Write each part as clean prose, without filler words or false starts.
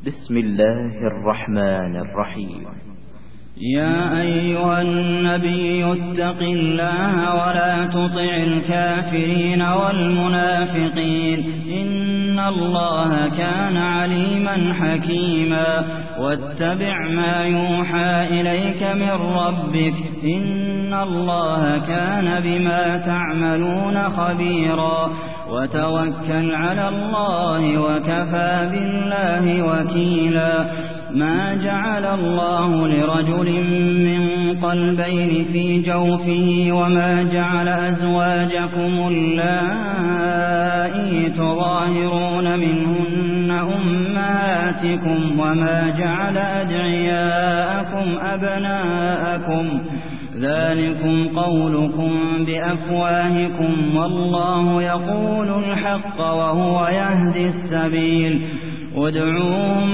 بسم الله الرحمن الرحيم. يا أيها النبي اتق الله ولا تطع الكافرين والمنافقين إن الله كان عليما حكيما واتبع ما يوحى إليك من ربك إن الله كان بما تعملون خبيرا وتوكل على الله وكفى بالله وكيلا ما جعل الله لرجل من قلبين في جوفه وما جعل أزواجكم اللائي تظاهرون منهن أمهاتكم وما جعل أدعياءكم أبناءكم ذلكم قولكم بأفواهكم والله يقول الحق وهو يهدي السبيل ادعوهم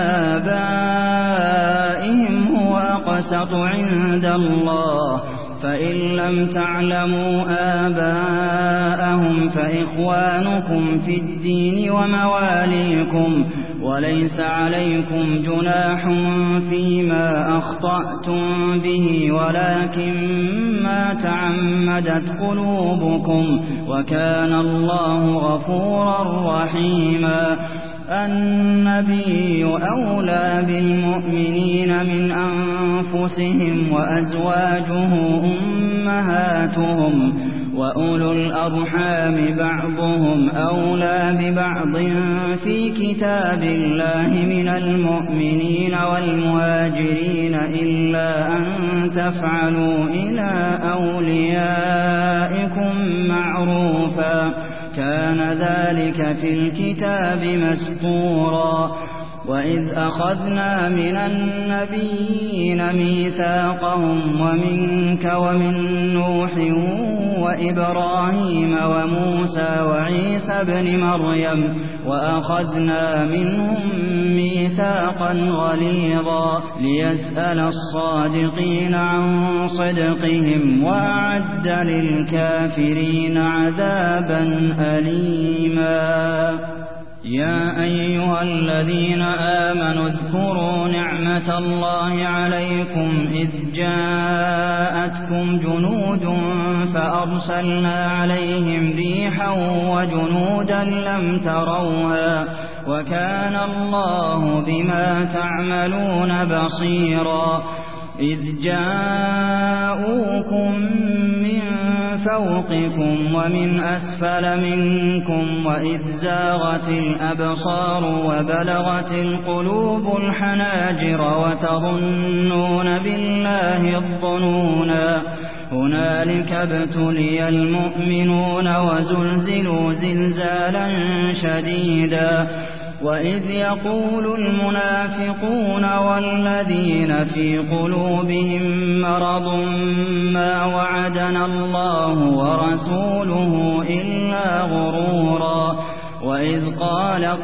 لآبائهم هو أقسط عند الله فإن لم تعلموا آباءهم فإخوانكم في الدين ومواليكم وليس عليكم جناح فيما أخطأتم به ولكن ما تعمدت قلوبكم وكان الله غفورا رحيما النبي أولى بالمؤمنين من أنفسهم وأزواجه أمهاتهم وأولو الأرحام بعضهم أولى ببعض في كتاب الله من المؤمنين والمهاجرين إلا أن تفعلوا إلى أوليائكم معروفا كان ذلك في الكتاب مسطورا وإذ أخذنا من النبيين ميثاقهم ومنك ومن نوح وإبراهيم وموسى وعيسى ابن مريم وأخذنا منهم ميثاقا غليظا ليسأل الصادقين عن صدقهم وأعد للكافرين عذابا أليما يا أيها الذين آمنوا اذكروا نعمة الله عليكم إذ جاءتكم جنود فأرسلنا عليهم ريحا وجنودا لم تروها وكان الله بما تعملون بصيرا إذ جاءوكم من فوقكم ومن أسفل منكم وإذ زاغت الأبصار وبلغت القلوب الحناجر وتظنون بالله الظنونا هنالك ابتلي المؤمنون وزلزلوا زلزالا شديدا وإذ يقول المنافقون والذين في قلوبهم مرض ما وعدنا الله ورسوله إلا غرورا وإذ قالت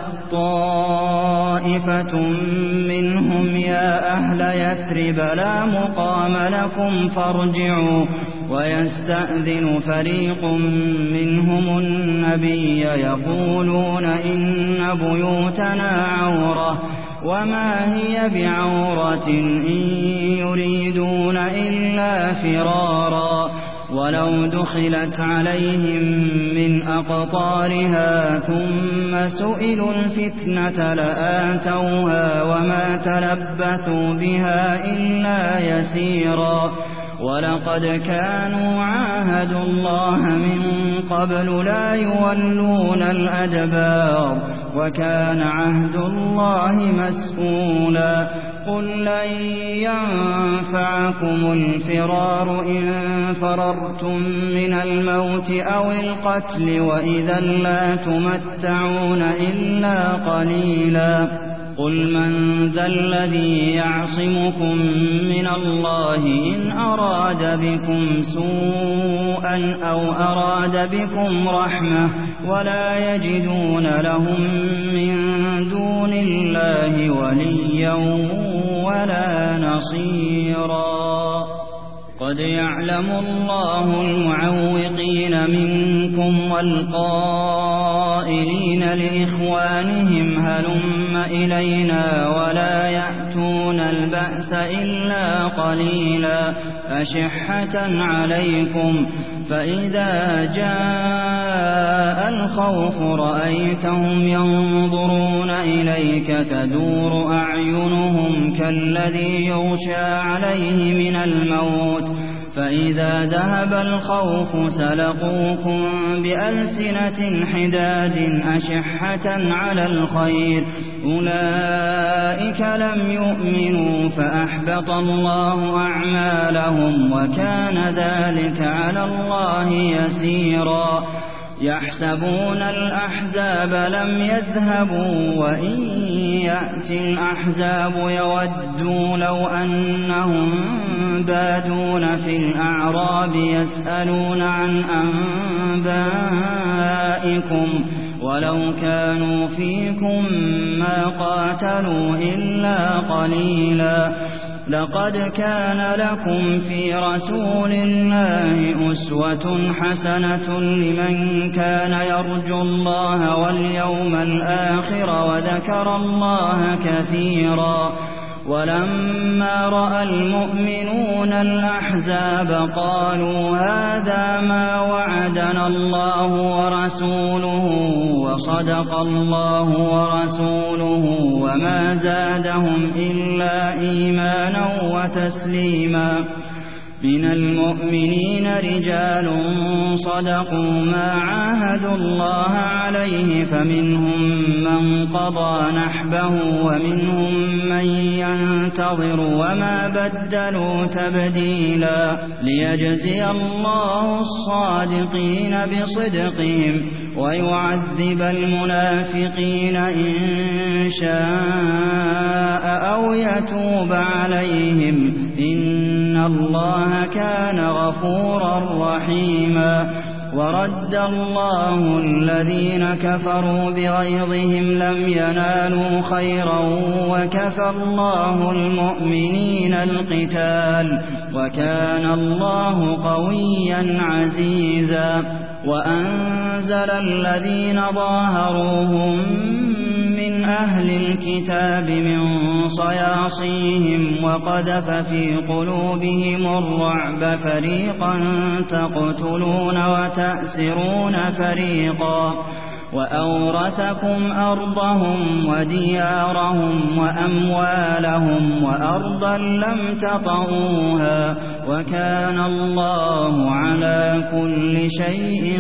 طائفة منهم يا أهل يثرب لا مقام لكم فارجعوا ويستأذن فريق منهم النبي يقولون إن بيوتنا عورة وما هي بعورة إن يريدون إلا فرارا ولو دخلت عليهم من أقطارها ثم سئلوا الفتنة لآتوها وما تلبثوا بها إلا يسيرا ولقد كانوا عاهدوا الله من قبل لا يولون الأدبار وكان عهد الله مسؤولا قل لن ينفعكم الفرار إن فررتم من الموت أو القتل وإذا لا تمتعون إلا قليلا قل من ذا الذي يعصمكم من الله إن أراد بكم سوءا أو أراد بكم رحمة ولا يجدون لهم من دون الله وليا ولا نصيرا قد قد يعلم الله المعوقين منكم والقائلين لإخوانهم هلم إلينا ولا يأتون البأس إلا قليلا أشحة عليكم فإذا جاء الخوف رأيتهم ينظرون إليك تدور أعينهم كالذي يغشى عليه من الموت فإذا ذهب الخوف سلقوكم بألسنة حداد أشحة على الخير أولئك لم يؤمنوا فأحبط الله أعمالهم وكان ذلك على الله يسيرا يحسبون الأحزاب لم يذهبوا وإن يأتي الأحزاب يودوا لو أنهم بادون في الأعراب يسألون عن أنبائكم ولو كانوا فيكم ما قاتلوا إلا قليلا لقد كان لكم في رسول الله أسوة حسنة لمن كان يرجو الله واليوم الآخر وذكر الله كثيرا ولما رأى المؤمنون الأحزاب قالوا هذا ما وعدنا الله ورسوله وصدق الله ورسوله وما زادهم إلا إيمانا وتسليما من المؤمنين رجال صدقوا ما عاهدوا الله عليه فمنهم من قضى نحبه ومنهم من ينتظر وما بدلوا تبديلا ليجزي الله الصادقين بصدقهم ويعذب المنافقين إن شاء أو يتوب عليهم إن الله كان غفورا رحيما ورد الله الذين كفروا بغيظهم لم ينالوا خيرا وكفى الله المؤمنين القتال وكان الله قويا عزيزا وأنزل الذين ظاهروهم من أهل الكتاب من صياصيهم وقذف في قلوبهم الرعب فريقا تقتلون وتأسرون فريقا وأورثكم أرضهم وديارهم وأموالهم وأرضا لم تطئوها وكان الله على كل شيء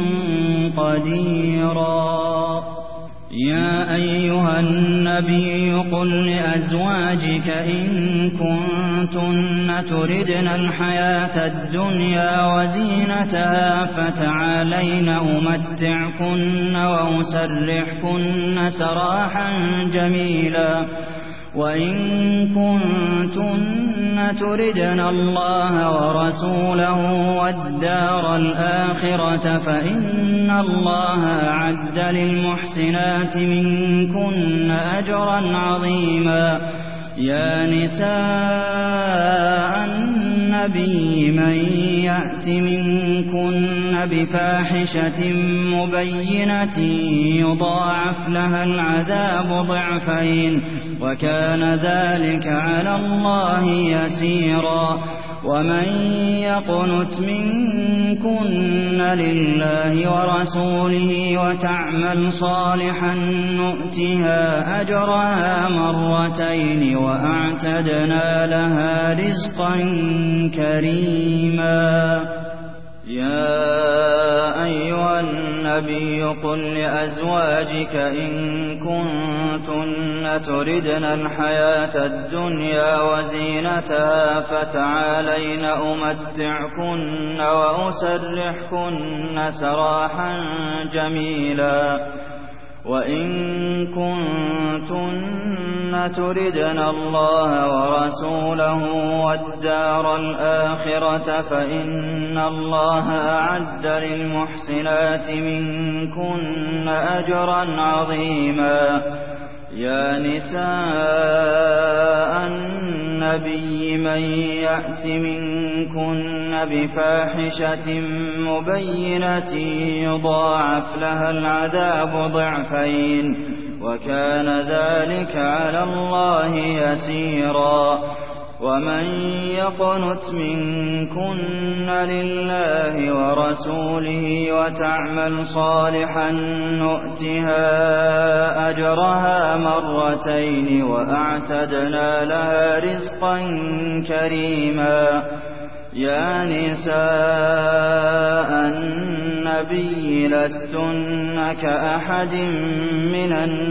قديرا يا أيها النبي قل لأزواجك إن كنتن تردن الحياة الدنيا وزينتها فتعالين أمتعكن وأسرحكن سراحا جميلا وإن كنتن تردن الله ورسوله والدار الآخرة فإن الله أعد للمحسنات منكن أجرا عظيما يا نساء النبي من يأت منكن بفاحشة مبينة يضاعف لها العذاب ضعفين وكان ذلك على الله يسيرا ومن يقنت منكن لله ورسوله وتعمل صالحا نؤتها أجرها مرتين وأعتدنا لها رزقا كريما يا أيها النبي قل لأزواجك إن كنتن تردن الحياة الدنيا وزينتها فتعالين أمتعكن وأسرحكن سراحا جميلا وإن كنتن تردن الله ورسوله والدار الآخرة فإن الله أعد للمحسنات منكن أجرا عظيما يا نساء النبي من يأت منكن بفاحشة مبينة يضاعف لها العذاب ضعفين وكان ذلك على الله يسيرا ومن يقنت منكن لله ورسوله وتعمل صالحا نؤتها أجرها مرتين وأعتدنا لها رزقا كريما يا نساء النبي لستن كأحد من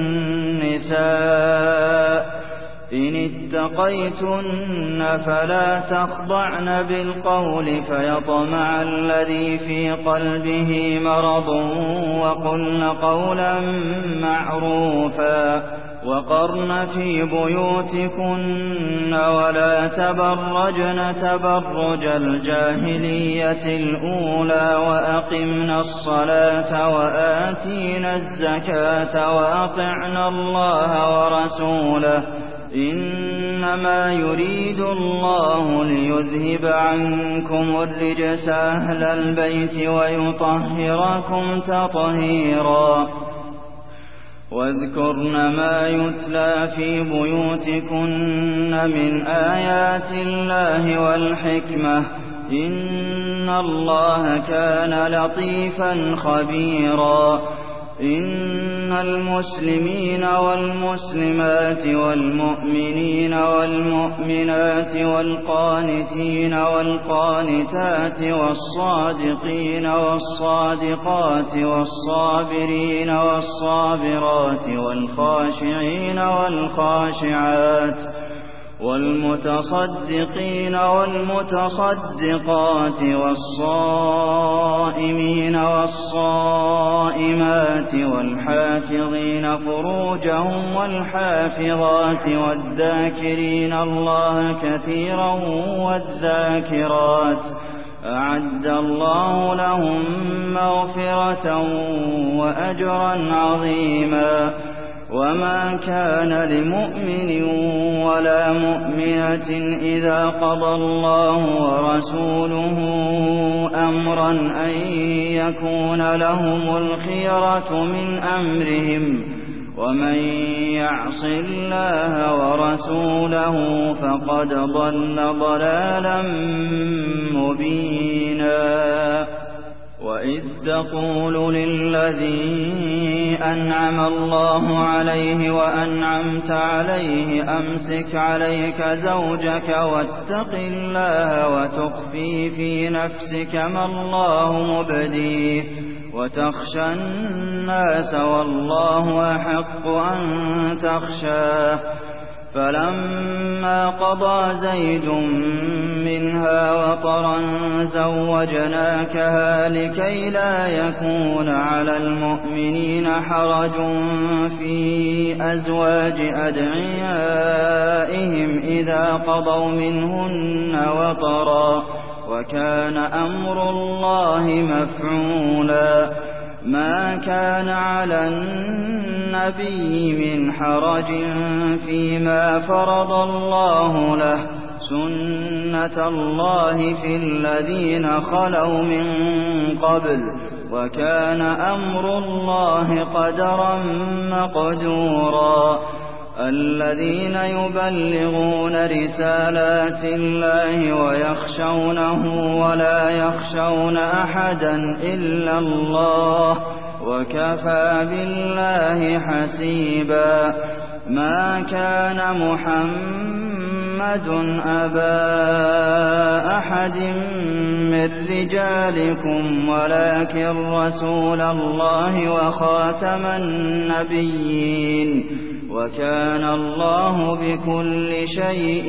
النساء إن اتقيتن فلا تخضعن بالقول فيطمع الذي في قلبه مرض وقلن قولا معروفا وقرن في بيوتكن ولا تبرجن تبرج الجاهلية الأولى وأقمنا الصلاة وآتينا الزكاة وأطعنا الله ورسوله إنما يريد الله ليذهب عنكم الرجس أهل البيت ويطهركم تطهيرا واذكرن ما يتلى في بيوتكن من آيات الله والحكمة إن الله كان لطيفا خبيرا إن المسلمين والمسلمات والمؤمنين والمؤمنات والقانتين والقانتات والصادقين والصادقات والصابرين والصابرات والخاشعين والخاشعات والمتصدقين والمتصدقات والصائمين والصائمات والحافظين فروجهم والحافظات والذاكرين الله كثيرا والذاكرات أعد الله لهم مغفرة وأجرا عظيما وما كان لمؤمن ولا مؤمنة إذا قضى الله ورسوله أمرا أن يكون لهم الخيرة من أمرهم ومن يعص الله ورسوله فقد ضل ضلالا مبينا وإذ تقول للذي أنعم الله عليه وأنعمت عليه أمسك عليك زوجك واتق الله وتخفي في نفسك ما الله مبديه وتخشى الناس والله أحق أن تخشاه فلما قضى زيد منها وطرا زوجناكها لكي لا يكون على المؤمنين حرج في أزواج أدعيائهم إذا قضوا منهن وطرا وكان أمر الله مفعولا ما كان على النبي من حرج فيما فرض الله له سنة الله في الذين خلوا من قبل وكان أمر الله قدرا مقدورا الذين يبلغون رسالات الله ويخشونه ولا يخشون أحدا إلا الله وكفى بالله حسيبا ما كان محمد أبا أحد من رجالكم ولكن رسول الله وخاتم النبيين وكان الله بكل شيء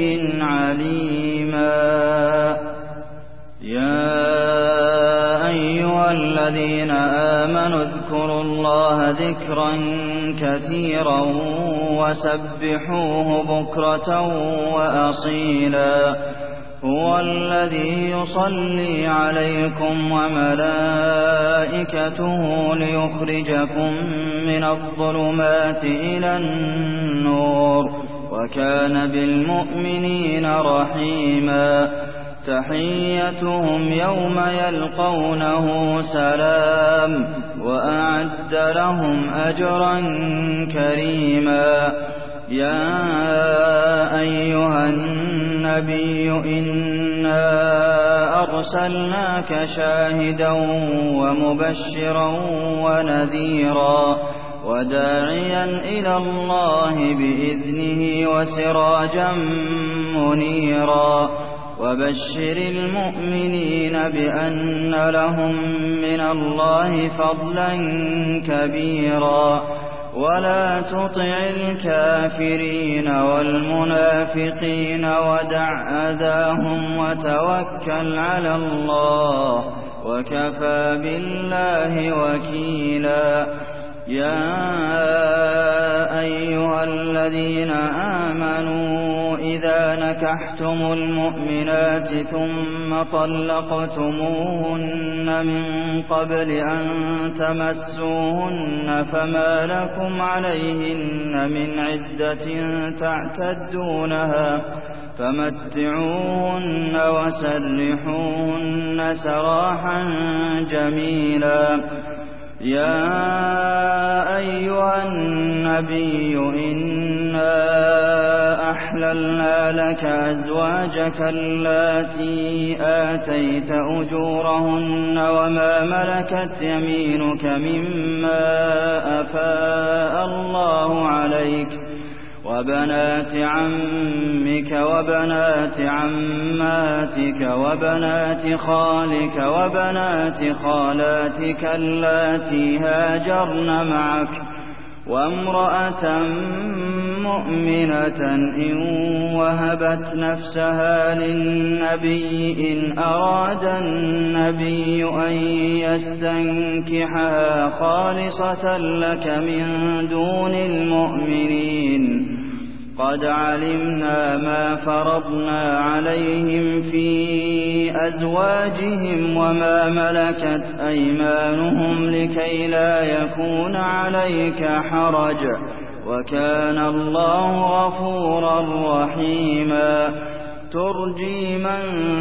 عليما يا أيها الذين آمنوا اذكروا الله ذكرا كثيرا وسبحوه بكرة وأصيلا هو الذي يصلي عليكم وملائكته ليخرجكم من الظلمات إلى النور وكان بالمؤمنين رحيما تحيتهم يوم يلقونه سلام وأعد لهم أجرا كريما يا أيها النبي إنا أرسلناك شاهدا ومبشرا ونذيرا وداعيا إلى الله بإذنه وسراجا منيرا وبشر المؤمنين بأن لهم من الله فضلا كبيرا ولا تطع الكافرين والمنافقين ودع أذاهم وتوكل على الله وكفى بالله وكيلا يا أيها الذين آمنوا إذا نكحتم المؤمنات ثم طلقتموهن من قبل أن تمسوهن فما لكم عليهن من عدة تعتدونها فمتعوهن وسرحوهن سراحا جميلا يا أيها النبي إنا أحللنا لك أزواجك اللاتي آتيت أجورهن وما ملكت يمينك مما أفاء الله عليك وبنات عمك وبنات عماتك وبنات خالك وبنات خالاتك اللاتي هاجرن معك وامرأة مؤمنة إن وهبت نفسها للنبي إن أراد النبي أن يستنكحها خالصة لك من دون المؤمنين قد علمنا ما فرضنا عليهم في أزواجهم وما ملكت أيمانهم لكي لا يكون عليك حرج وكان الله غفورا رحيما ترجي من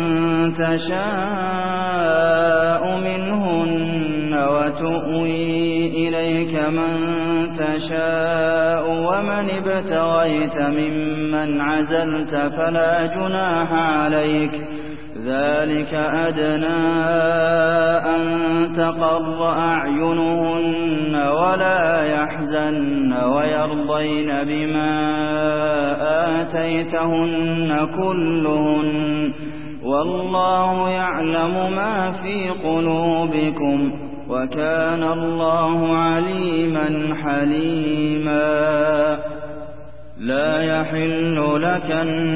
تشاء منهن وتؤوي إليك من تشاء ومن ابتغيت ممن عزلت فلا جناح عليك ذلك أدنى أن تقر أعينهن ولا يحزن ويرضين بما آتيتهن كلهن والله يعلم ما في قلوبكم وكان الله عليما حليما لا يحل لك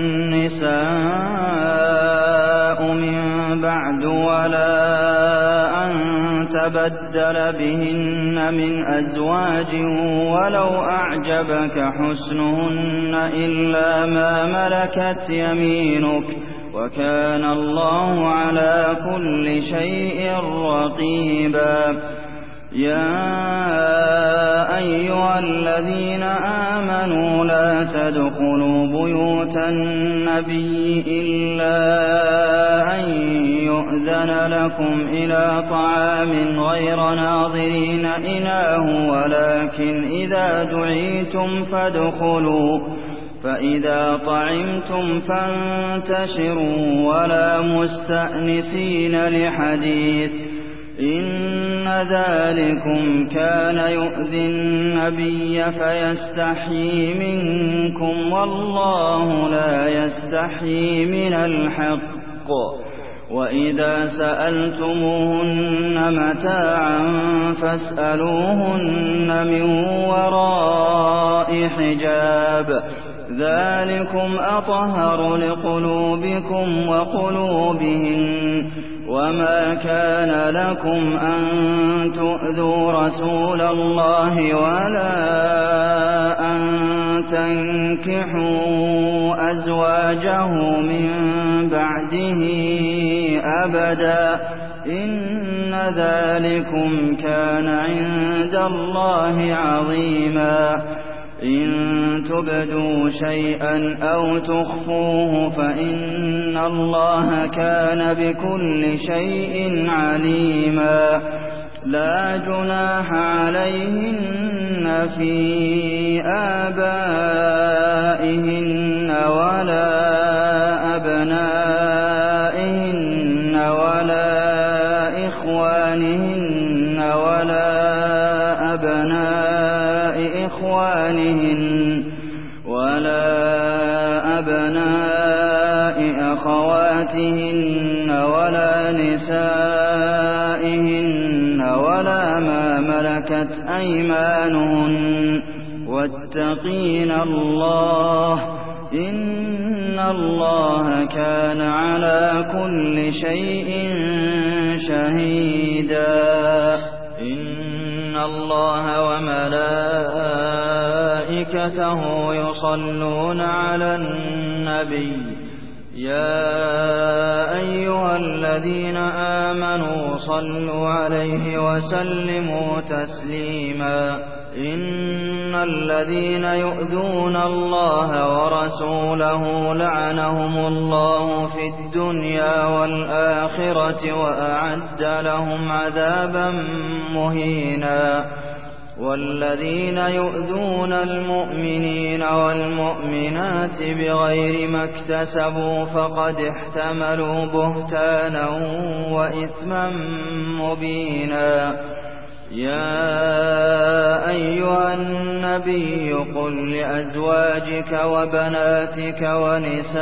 النساء من بعد ولا أن تبدل بهن من أزواج ولو أعجبك حسنهن إلا ما ملكت يمينك وكان الله على كل شيء رقيبا يا أيها الذين آمنوا لا تدخلوا بيوت النبي إلا أن يؤذن لكم إلى طعام غير ناظرين إناه ولكن إذا دعيتم فادخلوا فإذا طعمتم فانتشروا ولا مستأنسين لحديث إن ذلكم كان يؤذي النبي فيستحيي منكم والله لا يستحيي من الحق وإذا سألتموهن متاعا فاسألوهن من وراء حجاب ذلكم أطهر لقلوبكم وقلوبهن وما كان لكم أن تؤذوا رسول الله ولا أن تنكحوا أزواجه من بعده أبدا إن ذلكم كان عند الله عظيما إن تبدوا شيئا أو تخفوه فإن الله كان بكل شيء عليما لا جناح عليهن في آبائهن ولا أبنائهن ولا إخوانهن ولا أبناء إخوانهن ولا أبناء أخواتهن ولا نسائهن ولا ما ملكت أيمانهن واتقين الله إن الله كان على كل شيء شهيدا إن الله وملائكته يصلون على النبي يا أيها الذين آمنوا صلوا عليه وسلموا تسليما إن الذين يؤذون الله ورسوله لعنهم الله في الدنيا والآخرة وأعد لهم عذابا مهينا والذين يؤذون المؤمنين والمؤمنات بغير ما اكتسبوا فقد احتملوا بهتانا وإثما مبينا يا أيها النبي قل لأزواجك وبناتك ونساء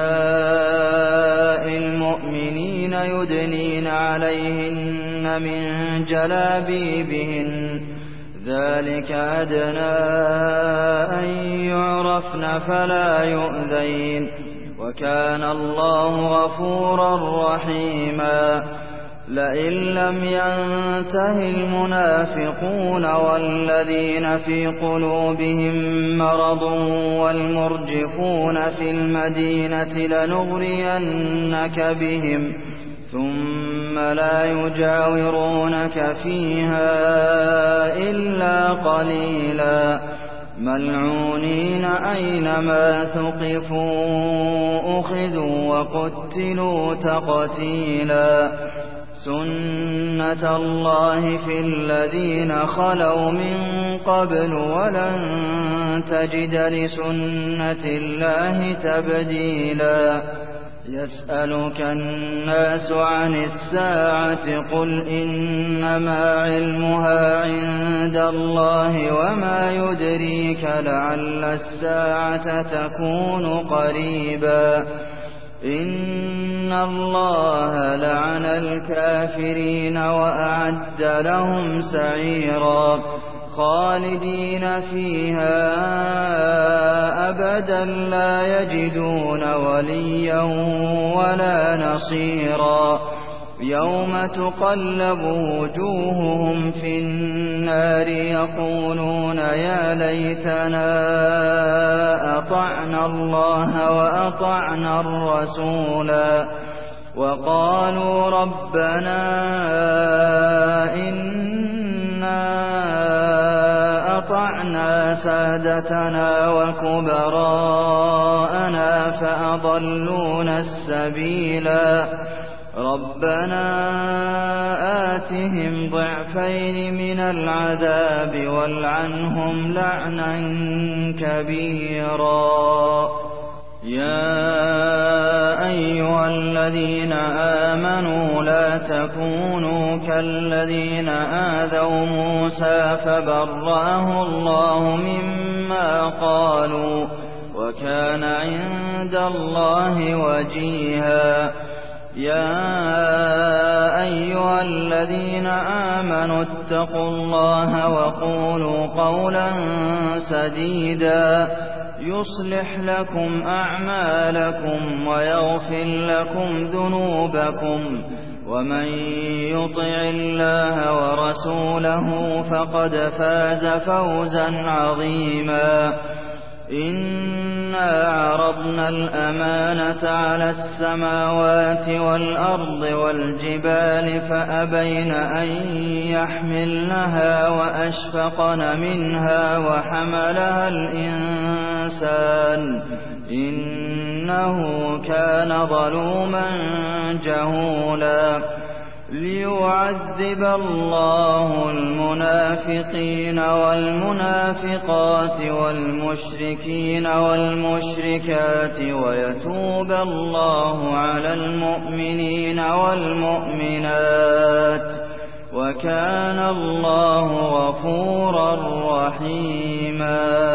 المؤمنين يدنين عليهن من جلابيبهن ذلك أدنى أن يعرفن فلا يؤذين وكان الله غفورا رحيما لئن لم ينته المنافقون والذين في قلوبهم مرض والمرجفون في المدينة لنغرينك بهم ثم لا يجاورونك فيها إلا قليلا ملعونين أينما ثقفوا أخذوا وقتلوا تقتيلا سنة الله في الذين خلوا من قبل ولن تجد لسنة الله تبديلا يسألك الناس عن الساعة قل إنما علمها عند الله وما يدريك لعل الساعة تكون قريبا إن الله لعن الكافرين وأعد لهم سعيرا خالدين فيها أبدا لا يجدون وليا ولا نصيرا يوم تقلب وجوههم في النار يقولون يا ليتنا أطعنا الله وأطعنا الرسولا وقالوا ربنا إنا أطعنا سادتنا وكبراءنا فأضلونا السبيلا ربنا آتهم ضعفين من العذاب والعنهم لعنا كبيرا يا أيها الذين آمنوا لا تكونوا كالذين آذوا موسى فبرأه الله مما قالوا وكان عند الله وجيها يا أيها الذين آمنوا اتقوا الله وقولوا قولا سديدا يصلح لكم أعمالكم ويغفر لكم ذنوبكم ومن يطع الله ورسوله فقد فاز فوزا عظيما إِنَّا عَرَضْنَا الْأَمَانَةَ عَلَى السَّمَاوَاتِ وَالْأَرْضِ وَالْجِبَالِ فَأَبَيْنَ أَن يَحْمِلْنَهَا وَأَشْفَقْنَ مِنْهَا وَحَمَلَهَا الْإِنسَانُ إِنَّهُ كَانَ ظَلُومًا جَهُولًا لِيُعَذِّبَ اللَّهُ الْمُنَافِقِينَ وَالْمُنَافِقَاتِ وَالْمُشْرِكِينَ وَالْمُشْرِكَاتِ وَيَتُوبَ اللَّهُ عَلَى الْمُؤْمِنِينَ وَالْمُؤْمِنَاتِ وَكَانَ اللَّهُ غَفُورًا رَّحِيمًا